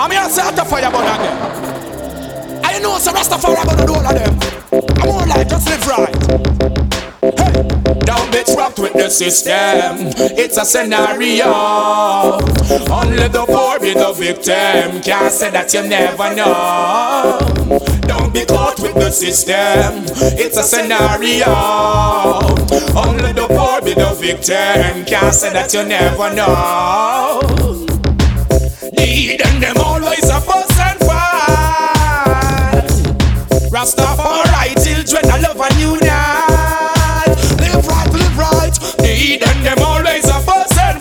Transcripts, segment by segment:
I'm here to set the fire burn again. I know some Rastafari gonna do all of them. I'm more like just live right. Hey, don't be trapped with the system. It's a scenario. Only the poor be the victim. Can't say that you never know. Don't be caught with the system. It's a scenario. Only the poor be the victim. Can't say that you never know. Need and them always a fuss and fight. Rastafari children, I love and unite. Live right, live right. Need and them always a fuss and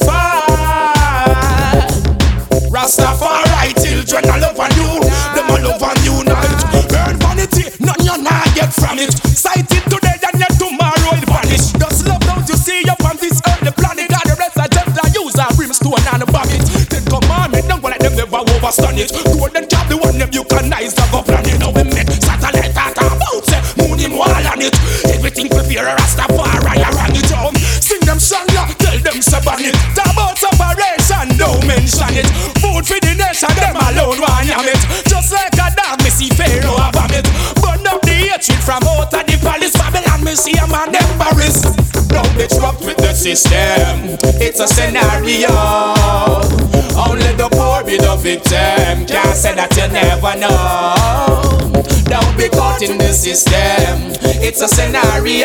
fight. Rastafari children, I love and you. Them I love and unite. Burn vanity, none you not get from it. Sight it today and yet tomorrow it vanish. Just love don't you see up on this earth, the planet. And the rest are just a use a brimstone and a vomit. Then commandment, don't let them never overstand it. Golden cap, the one them you can nice to go planet. Now we make satellite talk about say moon him wall on it. Everything prepare a Rastafari around it home. Sing them song, yeah, tell them seven it. Talk about separation, don't mention it. Food for the nation, them alone want yam it. Just like a dog, me see Pharaoh have vomit. Burn up the hatred from out of the palace. Babylon, me see a man embarrassed. Don't be trapped with the system. It's a scenario. Only the poor be the victim. Can't say that you never know. Don't be caught in the system. It's a scenario.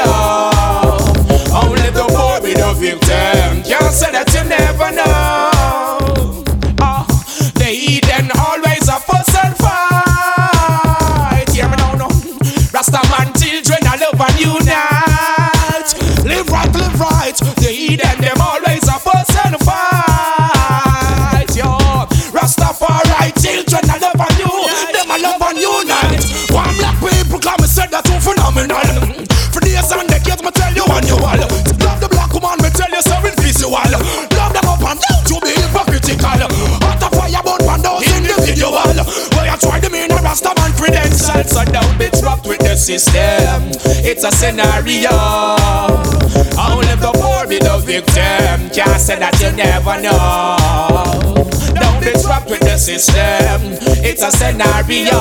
Only the poor be the victim. Can't say that you never know. The heathen always a fuss and fight. Hear me now, no. Rastaman children, I love and unite. Live right, live right. The heathen, them always a fuss and fight. Yo, Rastafari children, I love and you. Them I love and unite. One black people come and said that too phenomenal. For days and decades, me tell you annual. Love the black woman, me tell you so invisible. Love them up and down to be hypocritical. Hot a fire burn pan those individual. Where you try to mean a Rastaman credentials. So don't be trapped with the system. It's a scenario. Only the poor be the victim. Can't say that you never know. Don't be trapped with the system. It's a scenario.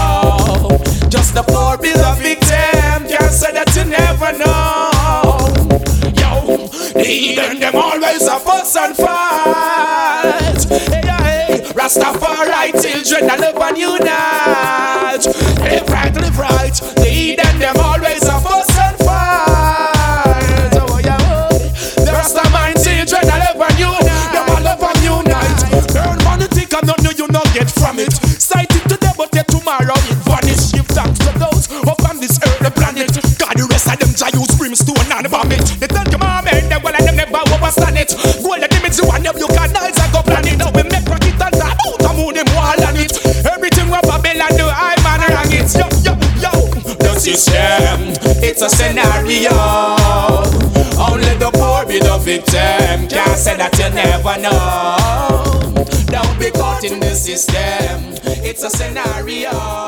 Just the poor be the victim. Can't say that you never know. Yo, the heathen them always a fuss and fight. Hey, hey, Rastafari children, I love and unite. Live right, live right. The heathen them always a fuss and fight. Oh yeah, the Rastaman children, I love and unite. Them I love and unite. Burn vanity, cause none of you not get from it. Sight it today, but yet tomorrow it vanish. Give thanks to those who on this earth the planet. God, the rest of them try use brimstone and vomit. They tell your mom and them well and them never overstand it. Gold and image you and them you can nice and go planet. Now we make rocket and talk about the moon them wall on it. Everything we Babylon do, I man rang it. Yo, yo, yo. The system, it's a scenario. Only the poor be the victim. Can't say that you never know. Don't be caught in the system. It's a scenario.